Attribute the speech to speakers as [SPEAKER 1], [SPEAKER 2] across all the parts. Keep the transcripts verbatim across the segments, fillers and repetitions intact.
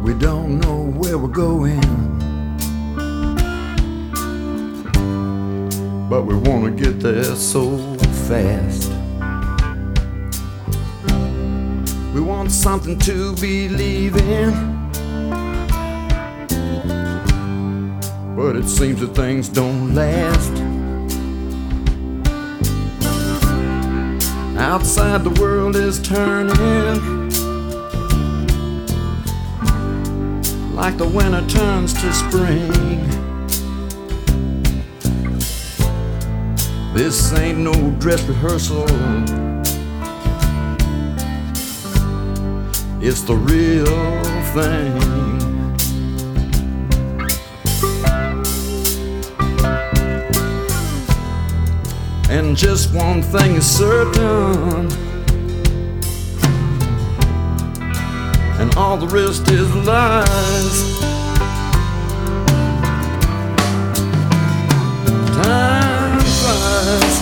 [SPEAKER 1] We don't know where we're going, but we want to get there so fast. We want something to believe in, but it seems that things don't last. Outside the world is turning, like the winter turns to spring. This ain't no dress rehearsal, it's the real thing. And just one thing is certain, and all the rest is lies. Time flies,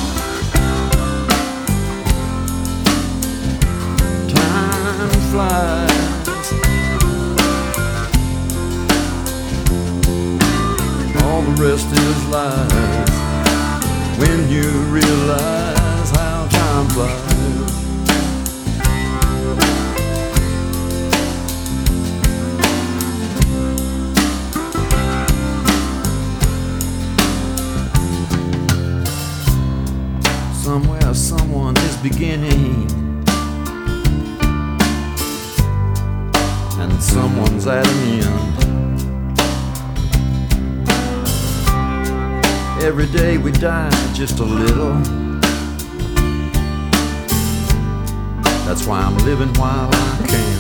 [SPEAKER 1] time flies. All the rest is lies. When you realize how time flies. Somewhere someone is beginning, and someone's at an end. Every day we die just a little. That's why I'm living while I can.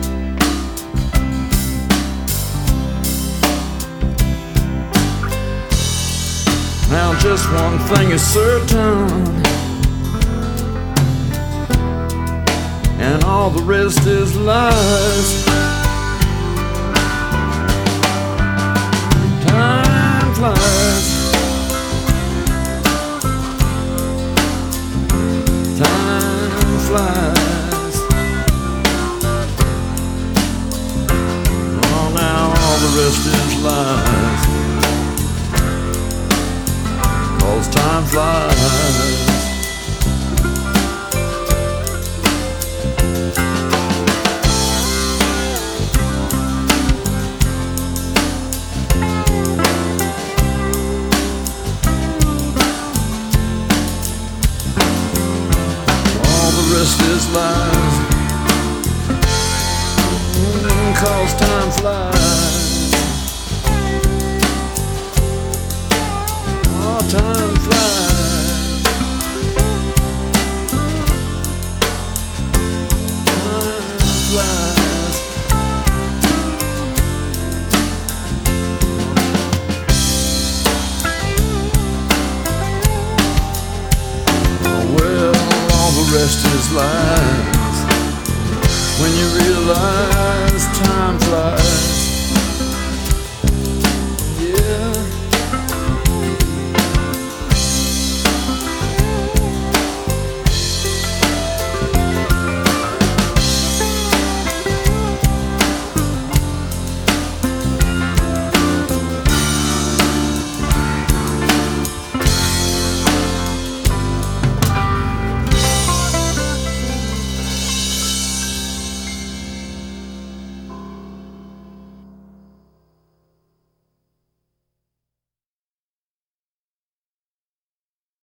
[SPEAKER 1] Now just one thing is certain, and all the rest is lies. Time flies, time flies. Oh, now all the rest is lies, 'cause time flies. Rest is lies, 'cause time flies.